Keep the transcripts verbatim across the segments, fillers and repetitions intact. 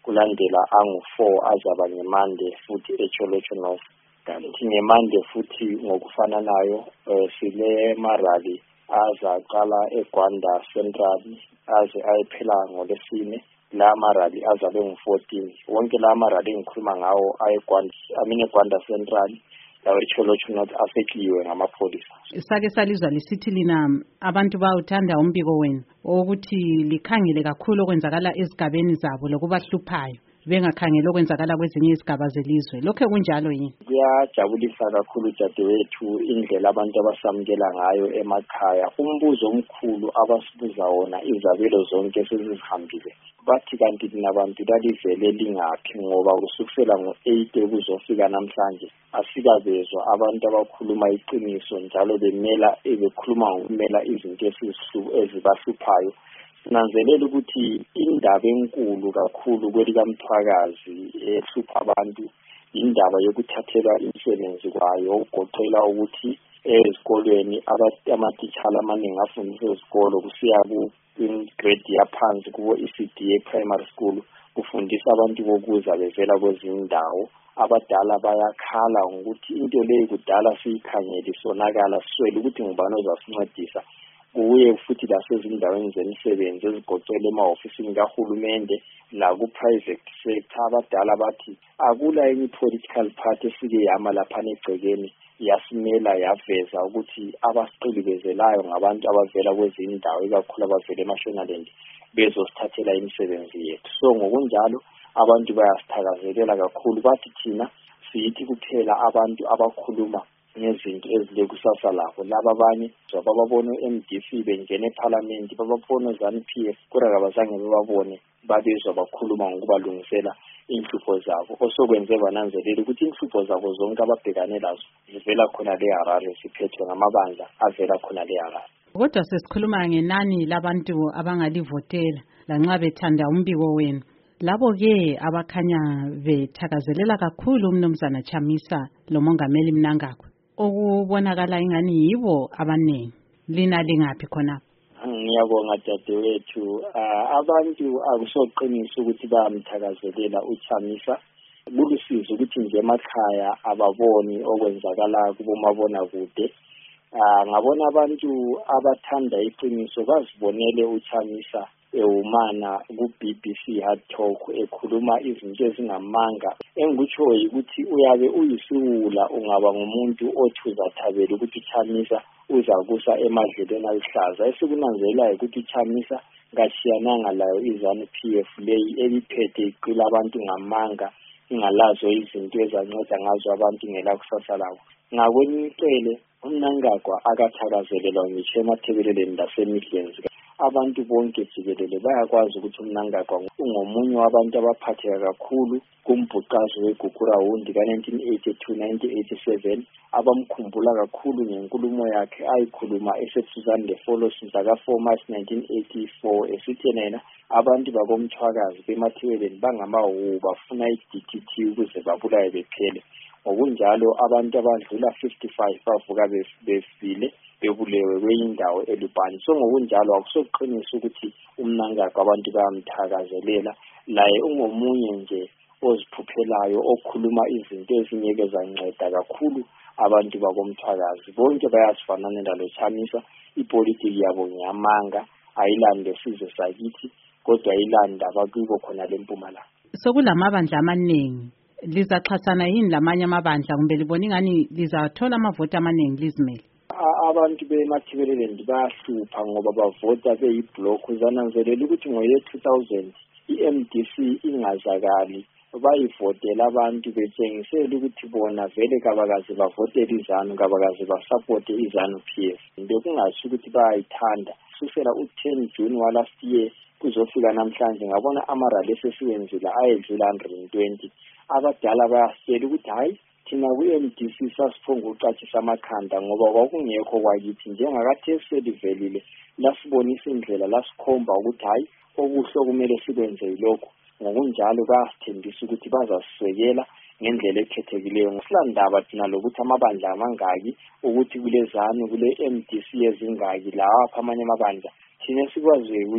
kulandela angu-four azaba ngeMande futhi eCholocho North. Kanti ngeMande futhi ngokufananayo uh, sile marali azaqala eGwanda Central aze ayephela ngolesine. La marali azabe ngu-fourteen. Wonke la marali engikhuluma ngawo ayeGwanda amine eGwanda Central lawo eCholocho North asekliwe ngamapholisa. Sake salizwa lisithi lina abantu bawuthanda umbiko wenu ukuthi likhangele kakhulu okwenzakala ezigabeni zabo lokubahluphayo bengakhangela okwenzakala kwezinye izigaba zelizwe. Lokho kunjalo yini? Kuyajabulisa kakhulu dadewethu indlela abantu abasamukela ngayo emakhaya. Umbuzo omkhulu abasibuza wona izabelo zonke sezihambile. Bathi kanti nabantu lalivele lingaphi ngoba kusukela ngo-eight kuzofika namhlanje asikabezwa abantu abakhuluma iqiniso njalo bemela bekhuluma ngokumela izinto ezibahluphayo. Sinanzelela ukuthi indaba enkulu kakhulu kwelikamthwakazi ehlupha abantu indaba yokuthathelwa imisebenzi kwayo okugoqela ukuthi ezikolweni amatitshala amaningi afundisa ezikolo kusiya ku-grade yaphansi kubo-E C D A primary school kufundisa abantu bokuza bevela kwezinye indawo. Abadala bayakhala ngokuthi into leyo kudala siyikhangele sonakala siswele ukuthi ngubani ozasincedisa. Kuye futhi lasezindaweni zemisebenzi ezigoqela emahofisini kahulumende naku-private sector abadala bathi akula enye political party esike yama laphana egcekeni yasimela yaveza ukuthi abasiqilibezelayo ngabantu abavela kwezinye indawo ikakhulu abavela eMashonaland bezosithathela imisebenzi yethu. So ngokunjalo abantu bayasithakazelela kakhulu. Bathi thina siyithi kuphela abantu abakhuluma ngezinto ezile kusasa labo. Laba abanye bababona u-M D C bengena eParliament bababona uZanu-P F kodwa kabazange bebabone babezwa bakhuluma ngokubalungisela inhlupho zabo. Osokwenze bananzelela ukuthi inhlupho zabo zonke ababhekane lazo zivela khona le Harare siphethwe ngamabandla avela khona le Harare. Kodwa sesikhuluma ngenani labantu abangalivotela lanxa bethanda umbiko wenu. Labo-ke abakhanya bethakazelela kakhulu uMnumzana Chamisa lo Mongameli Mnangagwa okubonakala ingani yibo abaningi. Lina lingaphi khona? Ngiyabonga dadewethu. Abantu akusoqinisa ukuthi bayamthakazelela uChamisa. Kulusizo ukuthi nje emakhaya ababoni okwenzakala kubomabona kude. Ngabona abantu abathanda iqiniso bazibonele uChamisa ewumana ku-B B C Hard Talk ekhuluma izinto ezingamanga. Engikutshoyo ukuthi uyabe uyisiwula ungaba ngumuntu othi uzathabela ukuthi uChamisa uzakusa emadlelweni aluhlaza. Esikunanzelayo ukuthi uChamisa ngashiyananga layo iZanu-P F leyi eliphethe iqila abantu ngamanga ingalazo izinto ezanceda ngazo abantu ngela kusasa labo. Ngakwenye icele uMnangagwa akathakazelelwa ngisho emathebeleleni lasemidlenzi. Abantu bonke jikelele bayakwazi ukuthi uMnangagwa ungomunye wabantu abaphatheka kakhulu kumbhuqazo weGugura Wundi ka-nineteen eighty-two nineteen eighty-seven abamkhumbula kakhulu ngenkulumo yakhe ayikhuluma eseSuzande Folo zaka-four March nineteen eighty-four esithi yena abantu bakomthwakazi bemathebeleni bangamawu bafuna i-D T T ukuze babulaye bephele. Ngokunjalo abantu abadlula fifty-five bavuka befile bebulewe kweyindawo elubhani. So ngokunjalo akusoqinisa ukuthi uMnangagwa abantu bayamthakazelela laye ungomunye nje oziphuphelayo okhuluma izinto ezingeke zanceda kakhulu abantu bakomthwakazi. Bonke bayasifananela lo Chamisa. Ipolitiki yabo ngiyamanga ayilande sizwe sakithi kodwa ayilanda abakubo khona leMpumalanga. Sokulamabandla amaningi lizaxhasana yini lamanye amabandla kumbe libona ingani lizathola amavoti amaningi lizimele? Abantu bemathebeleleni bayahlupha ngoba bavota beyi-block. Uzananzelela ukuthi ngoye two thousand i-M D C ingazakali bayivotela abantu betshengisela ukuthi bona vele kabakazi bavotela iZanu kabakazi basupport iZanu-P F. Bekungasho ukuthi bayayithanda. Kusukela u-ten June wa last year kuzofika namhlanje ngabona amarali esesiwenzile ayedlula one hundred twenty. Abadala bayasitshela ukuthi hayi thina ku-M D C sasiphonga uqatshisa amakhanda ngoba kwakungekho kwakithi njengakathi selivelile lasibonisa indlela lasikhomba ukuthi hayi okuhle okumele sikwenze yilokho. Ngokunjalo bayasithembisa ukuthi bazasisekela ngendlela ekhethekileyo. Ngosilandaba thina lokuthi amabandla amangaki ukuthi kule Zanu kule M D C ezingaki lapha amanye amabandla thina sikwaziyo ukuthi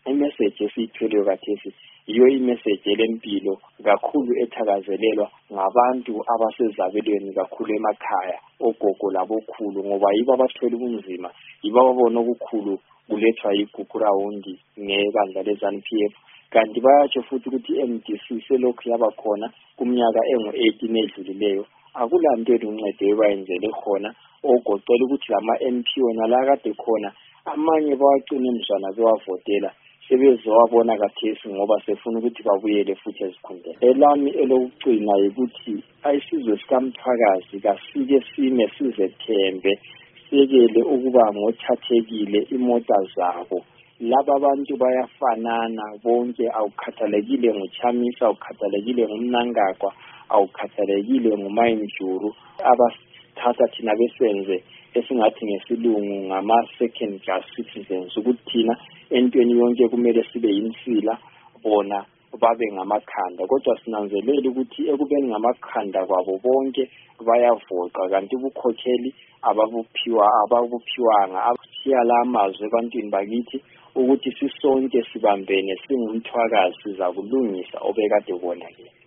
imessage esiyithweleyo kathesi iyo imessage elempilo kakhulu ethakazelelwa ngabantu abasezabelweni kakhulu emakhaya ogogo labokhulu ngoba yibo abathwele ubunzima yibo ababona okukhulu kulethwa igugu rawundi ngebandla le-ZANU P F kanti bayatsho futhi ukuthi i-M D C selokhu yabakhona kumnyaka engu-eighteen edlulileyo akulandeli uncedo bayenzele khona ogoqela ukuthi lama-M P wena la kade khona amanye bawacina emzwana bewavotela sebezowabona kathesi ngoba sefuna ukuthi babuyele futhi ezikhundleni. Elami elokugcina ukuthi ayisizwe sikamthwakazi kasike sime sizethembe sekele ukuba ngothathekile imota zabo laba abantu bayafanana bonke awukhathalekile ngoChamisa awukhathalekile ngomNangagwa awukhathalekile ngoMayinjuru abasithatha thina besenze esingathi ngesilungu ngama second class citizens ukuthi thina entweni yonke kumele sibe yinsila bona babe ngamakhanda kodwa sinanzelela ukuthi ekubeni ngamakhanda kwabo bonke bayavoqa kanti ubukhokheli ababuphiwa ababuphiwanga abashiya la amazwi ebantwini bakithi ukuthi sisonke sibambene singumthwakazi siza kulungisa obekade konakele.